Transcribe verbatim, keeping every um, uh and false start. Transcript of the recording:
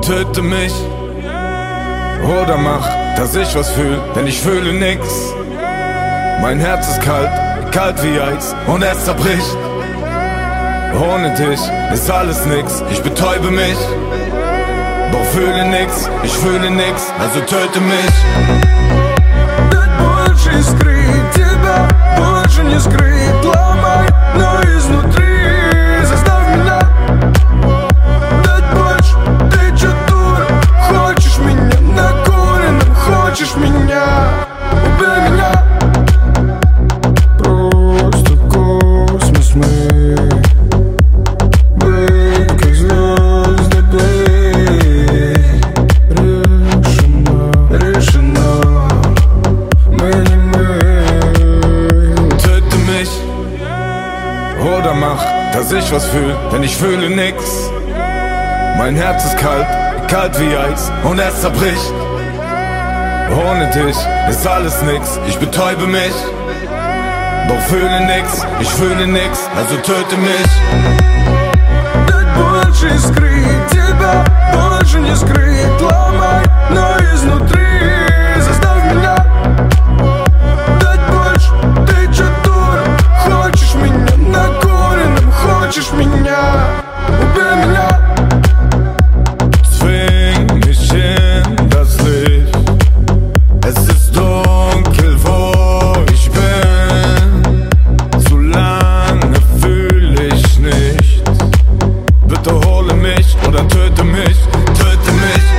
Töte mich oder mach, dass ich was fühl, denn ich fühle nix. Mein Herz ist kalt, kalt wie Eis und es zerbricht. Ohne dich ist alles nix, ich betäube mich. Doch fühle nix, ich fühle nix, also töte mich. Дать больше искры, тебя больше не скрыть. Ломай, но изнутри заставь меня. Дать больше, ты чё дура? Хочешь меня накуренным, хочешь меня? Убей меня. Просто космос мы. Быть как звезды, быть. Решено, решено. Мы не мы. Töte mich oder mach, dass ich was fühl, denn ich fühle nix. Mein Herz ist kalt, kalt wie Eis und es zerbricht. Ohne dich ist alles nix, ich betäube mich. Doch fühle nix, ich fühle nix, also töte mich. Дать больше искры, тебя больше не скрыть. Ломай, но изнутри заставь меня. Дать больше, ты чё дура? Хочешь меня накуренным, хочешь меня? Убей меня. Zwing mich in das Licht. Es ist dunkel, wo ich bin. Zu lange fühle ich nichts. Bitte hole mich oder töte mich, töte mich.